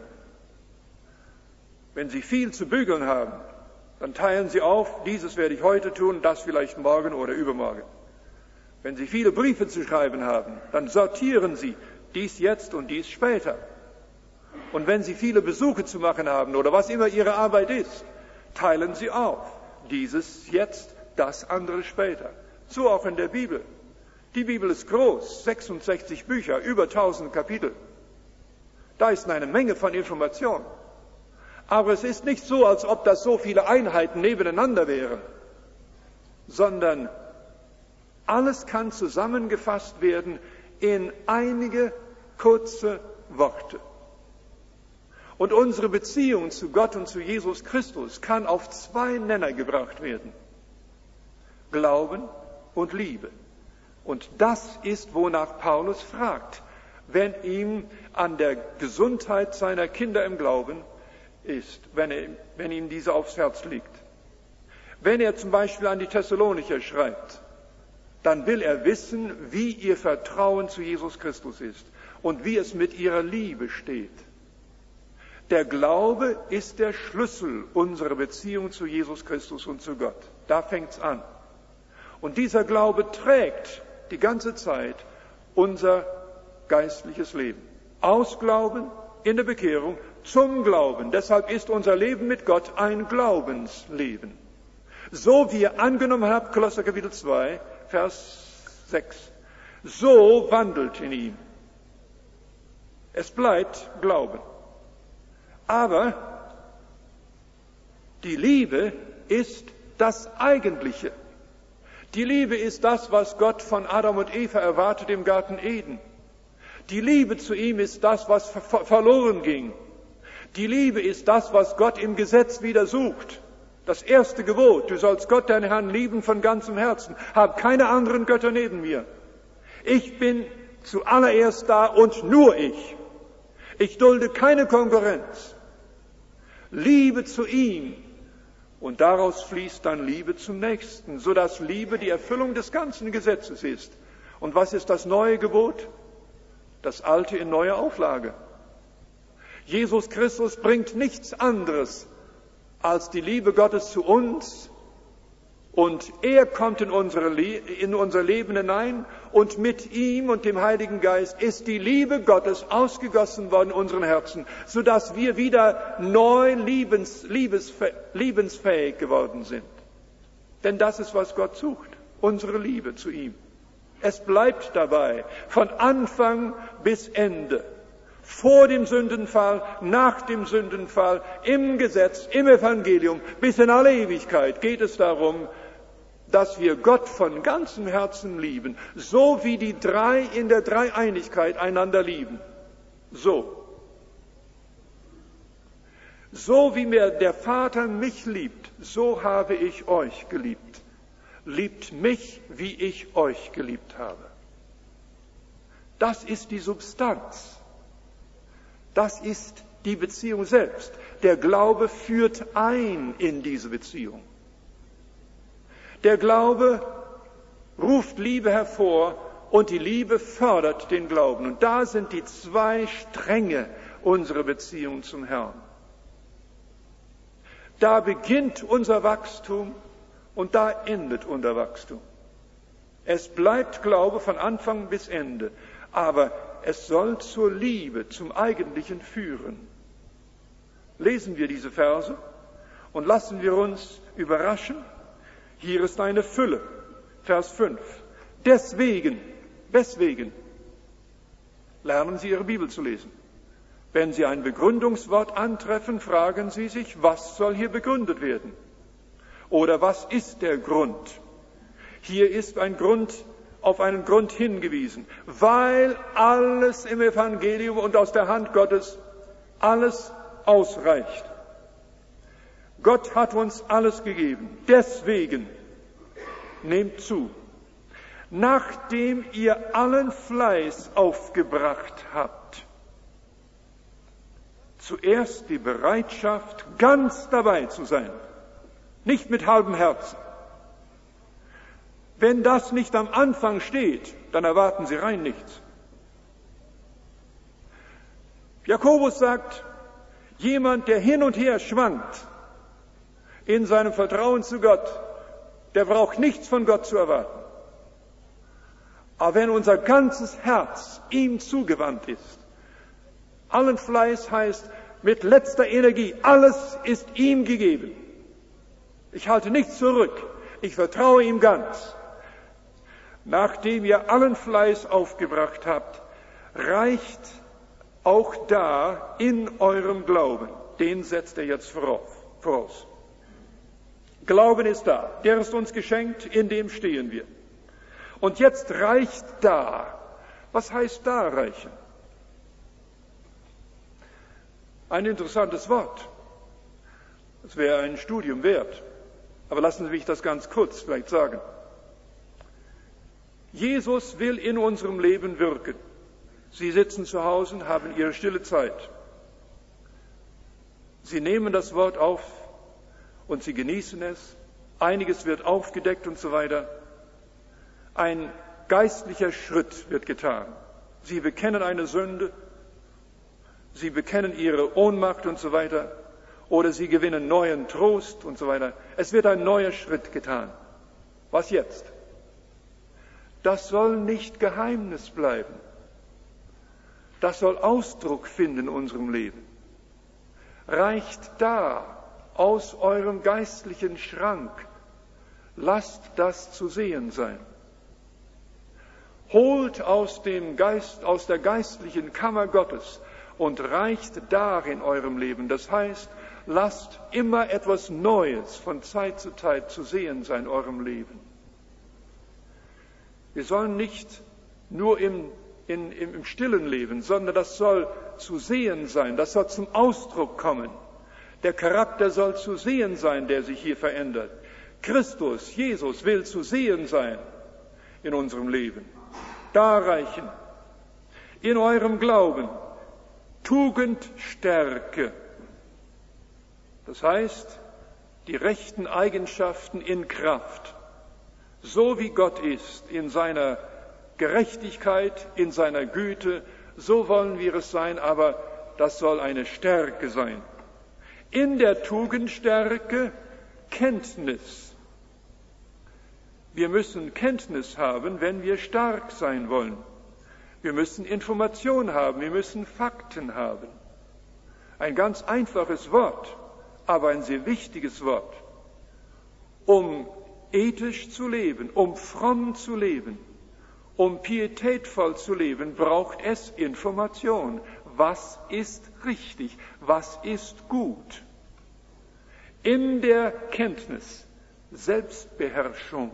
Wenn Sie viel zu bügeln haben, dann teilen Sie auf, dieses werde ich heute tun, das vielleicht morgen oder übermorgen. Wenn Sie viele Briefe zu schreiben haben, dann sortieren Sie dies jetzt und dies später. Und wenn Sie viele Besuche zu machen haben oder was immer Ihre Arbeit ist, teilen Sie auf. Dieses jetzt, das andere später. So auch in der Bibel. Die Bibel ist groß, sechsundsechzig Bücher, über tausend Kapitel. Da ist eine Menge von Informationen. Aber es ist nicht so, als ob das so viele Einheiten nebeneinander wären, sondern alles kann zusammengefasst werden in einige kurze Worte. Und unsere Beziehung zu Gott und zu Jesus Christus kann auf zwei Nenner gebracht werden. Glauben und Liebe. Und das ist, wonach Paulus fragt, wenn ihm an der Gesundheit seiner Kinder im Glauben ist, wenn, er, wenn ihm diese aufs Herz liegt. Wenn er zum Beispiel an die Thessalonicher schreibt, dann will er wissen, wie ihr Vertrauen zu Jesus Christus ist und wie es mit ihrer Liebe steht. Der Glaube ist der Schlüssel unserer Beziehung zu Jesus Christus und zu Gott. Da fängt's an. Und dieser Glaube trägt die ganze Zeit unser geistliches Leben. Aus Glauben in der Bekehrung zum Glauben. Deshalb ist unser Leben mit Gott ein Glaubensleben. So wie ihr angenommen habt, Kolosser Kapitel zwei, Vers sechs, so wandelt in ihm. Es bleibt Glauben. Aber die Liebe ist das Eigentliche. Die Liebe ist das, was Gott von Adam und Eva erwartet im Garten Eden. Die Liebe zu ihm ist das, was ver- verloren ging. Die Liebe ist das, was Gott im Gesetz wieder sucht. Das erste Gebot, du sollst Gott, deinen Herrn, lieben von ganzem Herzen. Hab keine anderen Götter neben mir. Ich bin zuallererst da und nur ich. Ich dulde keine Konkurrenz. Liebe zu ihm. Und daraus fließt dann Liebe zum Nächsten, sodass Liebe die Erfüllung des ganzen Gesetzes ist. Und was ist das neue Gebot? Das alte in neuer Auflage. Jesus Christus bringt nichts anderes als die Liebe Gottes zu uns, und er kommt in, unsere Le- in unser Leben hinein, und mit ihm und dem Heiligen Geist ist die Liebe Gottes ausgegossen worden in unseren Herzen, sodass wir wieder neu liebens, liebesfäh- liebensfähig geworden sind. Denn das ist, was Gott sucht, unsere Liebe zu ihm. Es bleibt dabei, von Anfang bis Ende. Vor dem Sündenfall, nach dem Sündenfall, im Gesetz, im Evangelium, bis in alle Ewigkeit geht es darum, dass wir Gott von ganzem Herzen lieben, so wie die drei in der Dreieinigkeit einander lieben. So. So wie mir der Vater mich liebt, so habe ich euch geliebt. Liebt mich, wie ich euch geliebt habe. Das ist die Substanz. Das ist die Beziehung selbst. Der Glaube führt ein in diese Beziehung. Der Glaube ruft Liebe hervor und die Liebe fördert den Glauben. Und da sind die zwei Stränge unserer Beziehung zum Herrn. Da beginnt unser Wachstum und da endet unser Wachstum. Es bleibt Glaube von Anfang bis Ende, aber es soll zur Liebe, zum Eigentlichen führen. Lesen wir diese Verse und lassen wir uns überraschen. Hier ist eine Fülle. Vers fünf. Deswegen, deswegen lernen Sie Ihre Bibel zu lesen. Wenn Sie ein Begründungswort antreffen, fragen Sie sich, was soll hier begründet werden? Oder was ist der Grund? Hier ist ein Grund, auf einen Grund hingewiesen, weil alles im Evangelium und aus der Hand Gottes alles ausreicht. Gott hat uns alles gegeben. Deswegen nehmt zu, nachdem ihr allen Fleiß aufgebracht habt, zuerst die Bereitschaft, ganz dabei zu sein, nicht mit halbem Herzen. Wenn das nicht am Anfang steht, dann erwarten Sie rein nichts. Jakobus sagt, jemand, der hin und her schwankt in seinem Vertrauen zu Gott, der braucht nichts von Gott zu erwarten. Aber wenn unser ganzes Herz ihm zugewandt ist, allen Fleiß heißt mit letzter Energie, alles ist ihm gegeben. Ich halte nichts zurück, ich vertraue ihm ganz. Nachdem ihr allen Fleiß aufgebracht habt, reicht auch da in eurem Glauben. Den setzt er jetzt voraus. Glauben ist da, der ist uns geschenkt, in dem stehen wir. Und jetzt reicht da. Was heißt da reichen? Ein interessantes Wort. Das wäre ein Studium wert. Aber lassen Sie mich das ganz kurz vielleicht sagen. Jesus will in unserem Leben wirken. Sie sitzen zu Hause und haben Ihre stille Zeit. Sie nehmen das Wort auf und Sie genießen es. Einiges wird aufgedeckt und so weiter. Ein geistlicher Schritt wird getan. Sie bekennen eine Sünde, sie bekennen ihre Ohnmacht und so weiter, oder sie gewinnen neuen Trost und so weiter. Es wird ein neuer Schritt getan. Was jetzt? Das soll nicht Geheimnis bleiben. Das soll Ausdruck finden in unserem Leben. Reicht da aus eurem geistlichen Schrank, lasst das zu sehen sein. Holt aus dem Geist, aus der geistlichen Kammer Gottes und reicht dar in eurem Leben. Das heißt, lasst immer etwas Neues von Zeit zu Zeit zu sehen sein in eurem Leben. Wir sollen nicht nur im, in, im, im Stillen leben, sondern das soll zu sehen sein, das soll zum Ausdruck kommen. Der Charakter soll zu sehen sein, der sich hier verändert. Christus, Jesus will zu sehen sein in unserem Leben. Darreichen in eurem Glauben Tugendstärke. Das heißt, die rechten Eigenschaften in Kraft. So wie Gott ist, in seiner Gerechtigkeit, in seiner Güte, so wollen wir es sein, aber das soll eine Stärke sein. In der Tugendstärke Kenntnis. Wir müssen Kenntnis haben, wenn wir stark sein wollen. Wir müssen Information haben, wir müssen Fakten haben. Ein ganz einfaches Wort, aber ein sehr wichtiges Wort. Um ethisch zu leben, um fromm zu leben, um pietätvoll zu leben, braucht es Information. Was ist richtig? Was ist gut? In der Kenntnis, Selbstbeherrschung,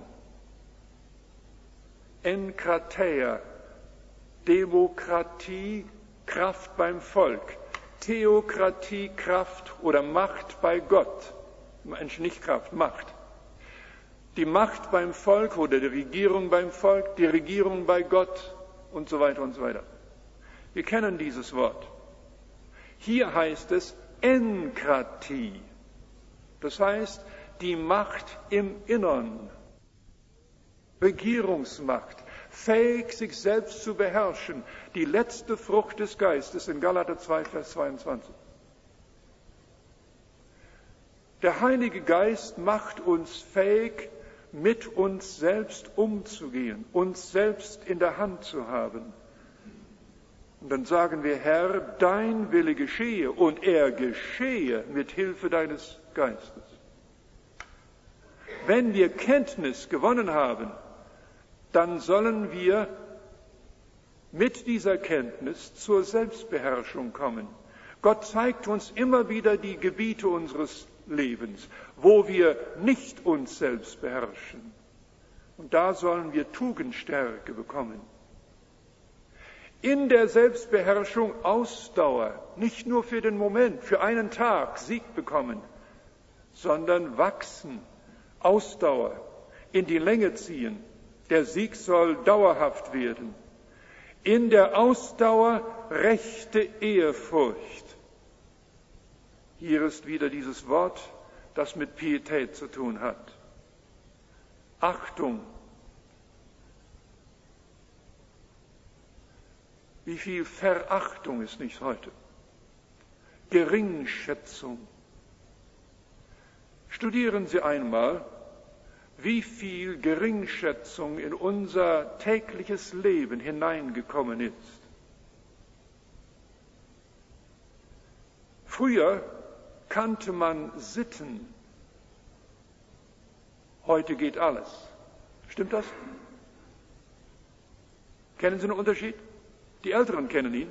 Enkrateia, Demokratie, Kraft beim Volk, Theokratie, Kraft oder Macht bei Gott, Mensch, nicht Kraft, Macht. Die Macht beim Volk oder die Regierung beim Volk, die Regierung bei Gott und so weiter und so weiter. Wir kennen dieses Wort. Hier heißt es Enkratie. Das heißt, die Macht im Innern. Regierungsmacht, fähig, sich selbst zu beherrschen. Die letzte Frucht des Geistes in Galater zwei, Vers zweiundzwanzig. Der Heilige Geist macht uns fähig, mit uns selbst umzugehen, uns selbst in der Hand zu haben. Und dann sagen wir, Herr, dein Wille geschehe, und er geschehe mit Hilfe deines Geistes. Wenn wir Kenntnis gewonnen haben, dann sollen wir mit dieser Kenntnis zur Selbstbeherrschung kommen. Gott zeigt uns immer wieder die Gebiete unseres Lebens, wo wir nicht uns selbst beherrschen. Und da sollen wir Tugendstärke bekommen. In der Selbstbeherrschung Ausdauer, nicht nur für den Moment, für einen Tag Sieg bekommen, sondern wachsen, Ausdauer, in die Länge ziehen. Der Sieg soll dauerhaft werden. In der Ausdauer rechte Ehrfurcht. Hier ist wieder dieses Wort, das mit Pietät zu tun hat. Achtung. Wie viel Verachtung ist nicht heute? Geringschätzung. Studieren Sie einmal, wie viel Geringschätzung in unser tägliches Leben hineingekommen ist. Früher kannte man Sitten. Heute geht alles. Stimmt das? Kennen Sie den Unterschied? Die Älteren kennen ihn.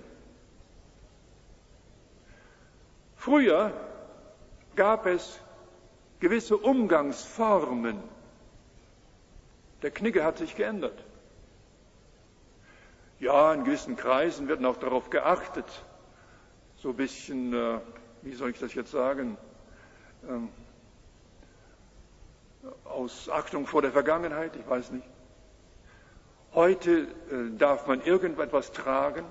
Früher gab es gewisse Umgangsformen. Der Knigge hat sich geändert. Ja, in gewissen Kreisen wird noch darauf geachtet, so ein bisschen, äh, wie soll ich das jetzt sagen, ähm, aus Achtung vor der Vergangenheit, ich weiß nicht. Heute äh, darf man irgendetwas tragen.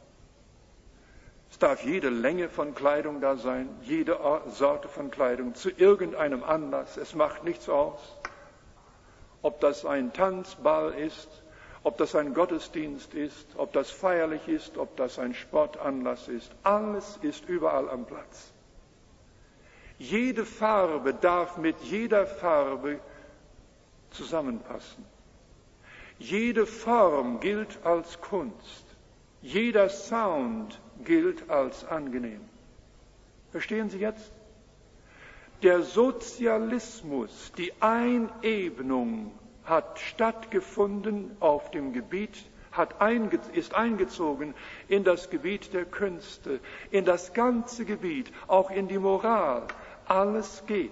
Es darf jede Länge von Kleidung da sein, jede Sorte von Kleidung, zu irgendeinem Anlass. Es macht nichts aus. ob das ein Tanzball ist, ob das ein Gottesdienst ist, ob das feierlich ist, ob das ein Sportanlass ist. Alles ist überall am Platz. Jede Farbe darf mit jeder Farbe zusammenpassen. Jede Form gilt als Kunst. Jeder Sound gilt als angenehm. Verstehen Sie jetzt? Der Sozialismus, die Einebnung hat stattgefunden auf dem Gebiet, hat einge, ist eingezogen in das Gebiet der Künste, in das ganze Gebiet, auch in die Moral. Alles geht.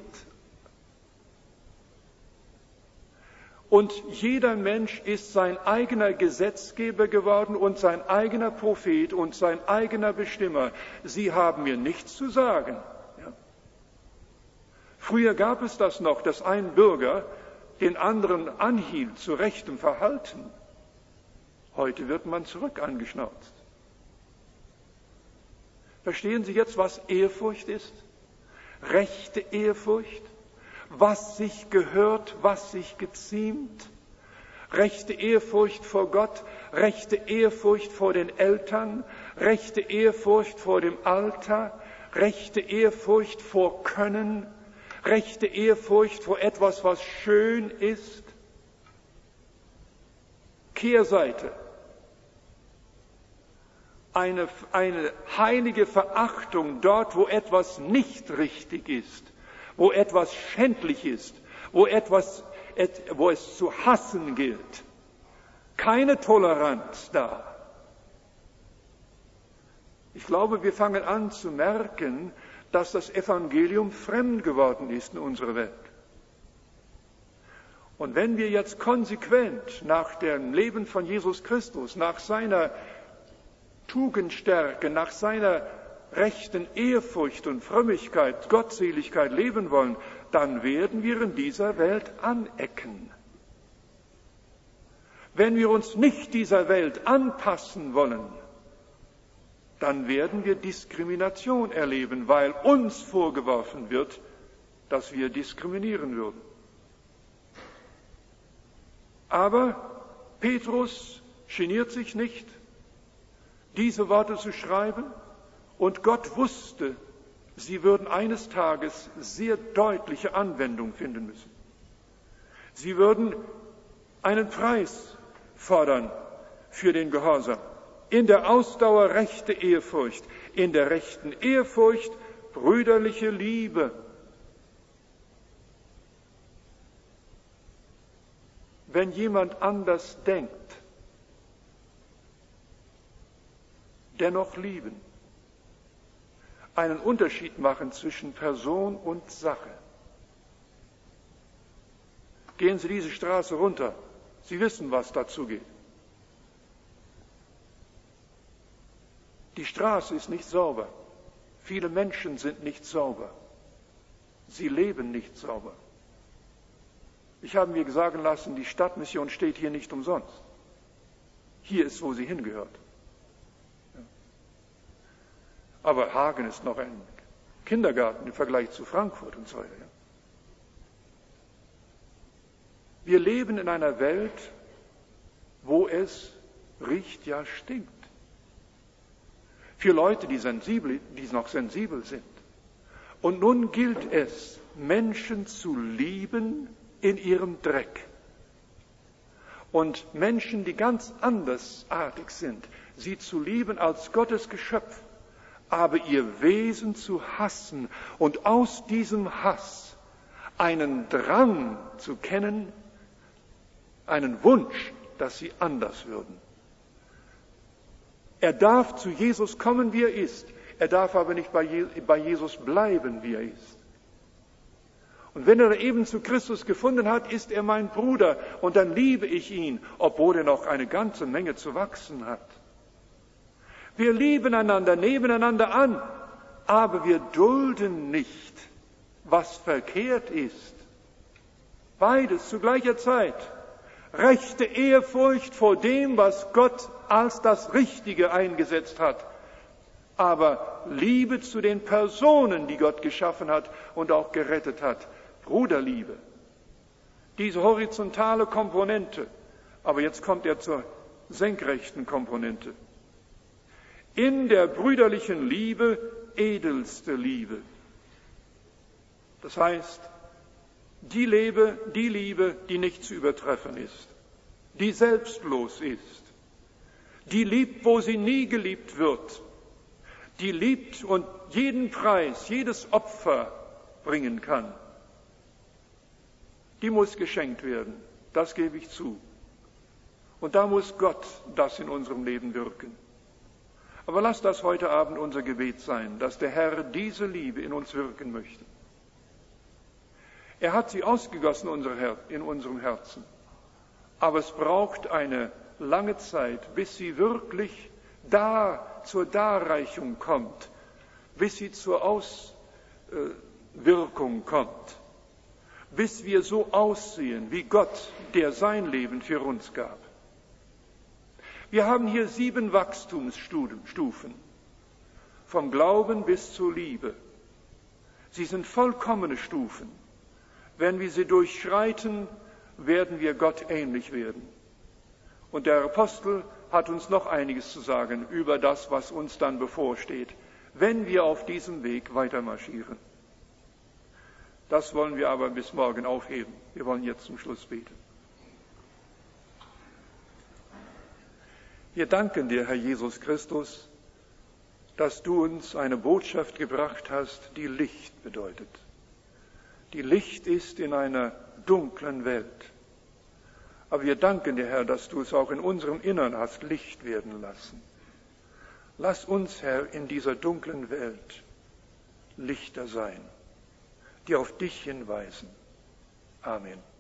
Und jeder Mensch ist sein eigener Gesetzgeber geworden und sein eigener Prophet und sein eigener Bestimmer. Sie haben mir nichts zu sagen. Ja. Früher gab es das noch, dass ein Bürger den anderen anhielt zu rechtem Verhalten. Heute wird man zurück angeschnauzt. Verstehen Sie jetzt, was Ehrfurcht ist? Rechte Ehrfurcht? Was sich gehört, was sich geziemt? Rechte Ehrfurcht vor Gott, rechte Ehrfurcht vor den Eltern, rechte Ehrfurcht vor dem Alter, rechte Ehrfurcht vor Können, rechte Ehrfurcht vor etwas, was schön ist. Kehrseite. Eine, eine heilige Verachtung dort, wo etwas nicht richtig ist, wo etwas schändlich ist, wo, etwas, wo es zu hassen gilt. Keine Toleranz da. Ich glaube, wir fangen an zu merken, dass das Evangelium fremd geworden ist in unserer Welt. Und wenn wir jetzt konsequent nach dem Leben von Jesus Christus, nach seiner Tugendstärke, nach seiner rechten Ehrfurcht und Frömmigkeit, Gottseligkeit leben wollen, dann werden wir in dieser Welt anecken. Wenn wir uns nicht dieser Welt anpassen wollen, dann werden wir Diskrimination erleben, weil uns vorgeworfen wird, dass wir diskriminieren würden. Aber Petrus geniert sich nicht, diese Worte zu schreiben, und Gott wusste, sie würden eines Tages sehr deutliche Anwendung finden müssen. Sie würden einen Preis fordern für den Gehorsam. In der Ausdauer rechte Ehrfurcht, in der rechten Ehrfurcht brüderliche Liebe. Wenn jemand anders denkt, dennoch lieben. Einen Unterschied machen zwischen Person und Sache. Gehen Sie diese Straße runter. Sie wissen, was dazu geht. Die Straße ist nicht sauber. Viele Menschen sind nicht sauber. Sie leben nicht sauber. Ich habe mir sagen lassen, die Stadtmission steht hier nicht umsonst. Hier ist, wo sie hingehört. Aber Hagen ist noch ein Kindergarten im Vergleich zu Frankfurt und so weiter. Wir leben in einer Welt, wo es riecht, ja stinkt. Für Leute, die sensibel, die noch sensibel sind. Und nun gilt es, Menschen zu lieben in ihrem Dreck. Und Menschen, die ganz andersartig sind, sie zu lieben als Gottes Geschöpf, aber ihr Wesen zu hassen und aus diesem Hass einen Drang zu kennen, einen Wunsch, dass sie anders würden. Er darf zu Jesus kommen, wie er ist. Er darf aber nicht bei Jesus bleiben, wie er ist. Und wenn er eben zu Christus gefunden hat, ist er mein Bruder und dann liebe ich ihn, obwohl er noch eine ganze Menge zu wachsen hat. Wir lieben einander, nehmen einander an, aber wir dulden nicht, was verkehrt ist. Beides zu gleicher Zeit. Rechte Ehrfurcht vor dem, was Gott als das Richtige eingesetzt hat. Aber Liebe zu den Personen, die Gott geschaffen hat und auch gerettet hat. Bruderliebe. diese horizontale Komponente. Aber jetzt kommt er zur senkrechten Komponente. In der brüderlichen Liebe edelste Liebe. Das heißt, die Liebe, die Liebe, die nicht zu übertreffen ist, die selbstlos ist, die liebt, wo sie nie geliebt wird, die liebt und jeden Preis, jedes Opfer bringen kann. Die muss geschenkt werden, das gebe ich zu. Und da muss Gott das in unserem Leben wirken. Aber lass das heute Abend unser Gebet sein, dass der Herr diese Liebe in uns wirken möchte. Er hat sie ausgegossen in unserem Herzen. Aber es braucht eine lange Zeit, bis sie wirklich da zur Darreichung kommt, bis sie zur Auswirkung kommt, bis wir so aussehen wie Gott, der sein Leben für uns gab. Wir haben hier sieben Wachstumsstufen, vom Glauben bis zur Liebe. Sie sind vollkommene Stufen. Wenn wir sie durchschreiten, werden wir Gott ähnlich werden. Und der Apostel hat uns noch einiges zu sagen über das, was uns dann bevorsteht, wenn wir auf diesem Weg weitermarschieren. Das wollen wir aber bis morgen aufheben. Wir wollen jetzt zum Schluss beten. Wir danken dir, Herr Jesus Christus, dass du uns eine Botschaft gebracht hast, die Licht bedeutet. Die Licht ist in einer dunklen Welt. Aber wir danken dir, Herr, dass du es auch in unserem Innern hast Licht werden lassen. Lass uns, Herr, in dieser dunklen Welt Lichter sein, die auf dich hinweisen. Amen.